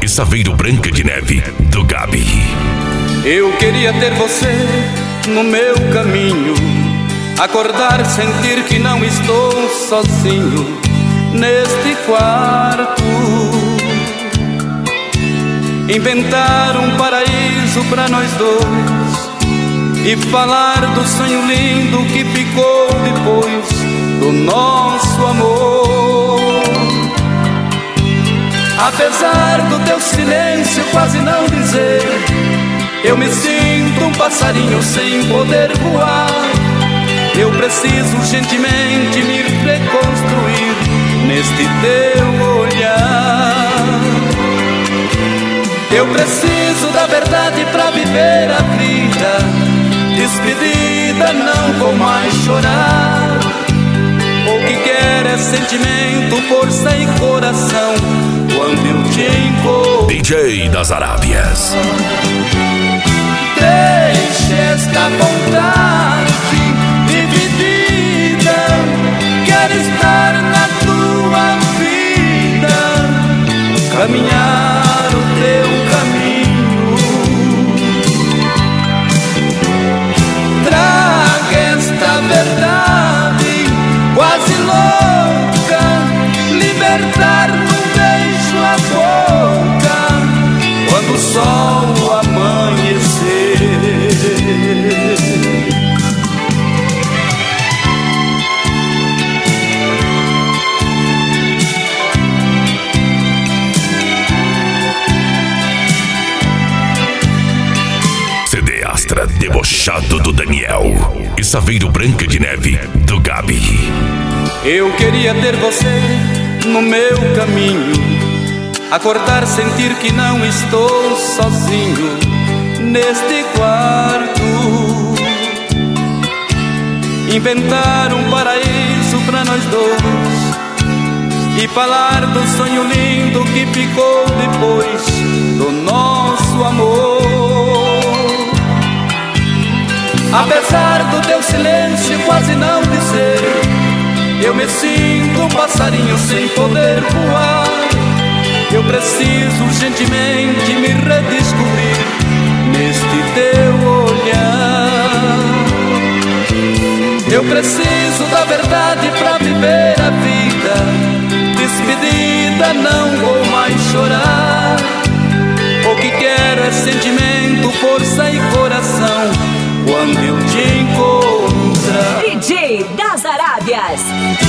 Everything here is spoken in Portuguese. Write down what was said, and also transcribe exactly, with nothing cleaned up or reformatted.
e Saveiro Branca de Neve, do Gabi. Eu queria ter você no meu caminho, acordar, sentir que não estou sozinho neste quarto, inventar um paraíso pra nós dois e falar do sonho lindo que ficou depois do nosso amor. Apesar do teu silêncio quase não dizer, eu me sinto um passarinho sem poder voar. Eu preciso urgentemente me reconstruir neste teu olhar. Eu preciso da verdade pra viver a vida. Despedida, não vou mais chorar. O que quero é sentimento, força e coração quando eu te encontro. D J das Arábias. Deixe esta vontade dividida. Quero estar na tua vida, caminhar o teu caminho. Traga esta verdade quase louca, libertar num beijo a boca quando o sol amanhecer. C D Astra Debochado, do Daniel, e Saveiro Branca de Neve, do Gabi. Eu queria ter você no meu caminho, acordar, sentir que não estou sozinho neste quarto, inventar um paraíso pra nós dois e falar do sonho lindo que ficou depois do nosso amor. Apesar do teu silêncio quase não dizer, eu me sinto um passarinho sem poder voar. Eu preciso urgentemente me redescobrir neste teu olhar. Eu preciso da verdade pra viver a vida. Despedida, não vou mais chorar. O que quero é sentimento, força e coração quando eu te encontrar. D J das Arábias.